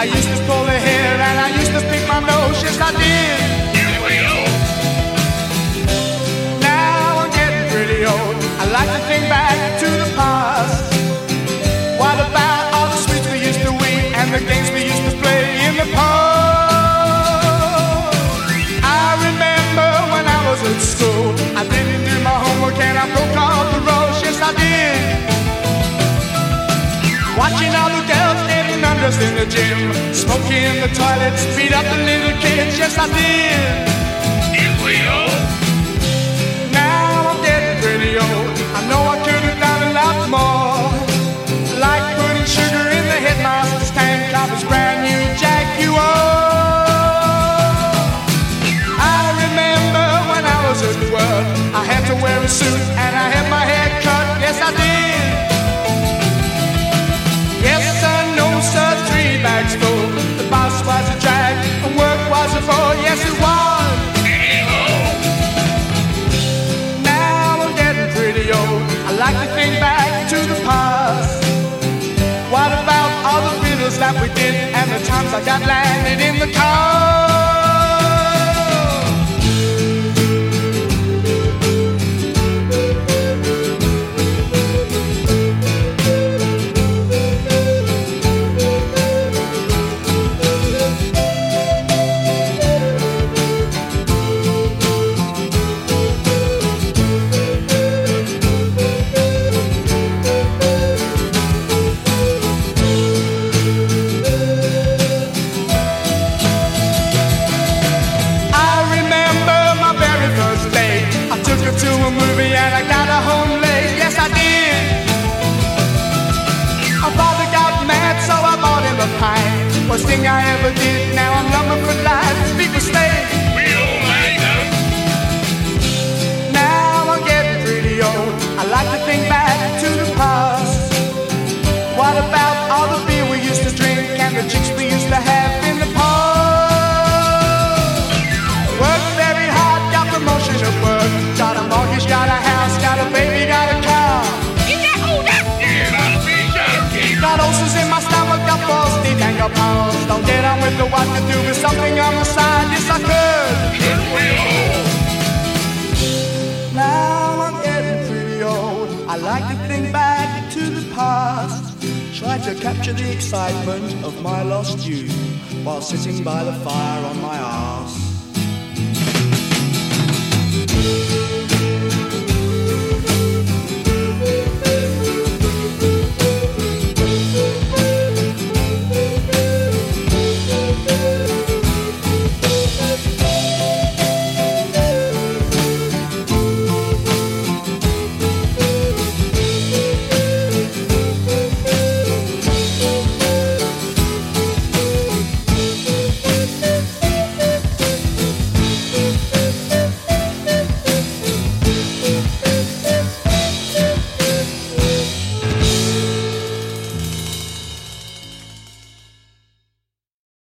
I used to pull the hair and I used to pick my nose, yes I did. Now I'm getting pretty old, I like to think back to the past. What about all the sweets we used to eat and the games we used to play in the park? I remember when I was at school, I didn't do my homework and I broke all the rules, yes I did. Watching all the girls getting undressed in the gym, smoking in the toilets, beat up the little kids, yes I did. Now I'm getting pretty old, I know I could have done a lot more, like putting sugar in the headmaster's tank of his brand new Jaguar. I remember when I was at work, I had to wear a suit and I had my hair cut, yes I did. Yes sir, no sir, 3 bags full. The boss was a drag and work was a bore, yes it was. Now I'm getting pretty old, I like to think back to the past. What about all the fiddles that we did and the times I got landed in the car? To a movie and I got her home late, yes I did. My father got mad so I bought him a pint. Worst thing I ever did, now I'm lumber for life. People stay. We all like them. Now I'm getting pretty old, I like to think back to the past. What about all the beer we used to drink and the chicks we used to have in the park? Worked very hard, got promotion at work, got a mortgage, got a house, got a baby, got a car. Got ulcers in my stomach, got balls deep and got pounds. Don't get on with the what to do with something on the side, yes I could. Now I'm getting pretty old, I like to think back to the past. Try to capture the excitement of my lost youth while sitting by the fire on my arse.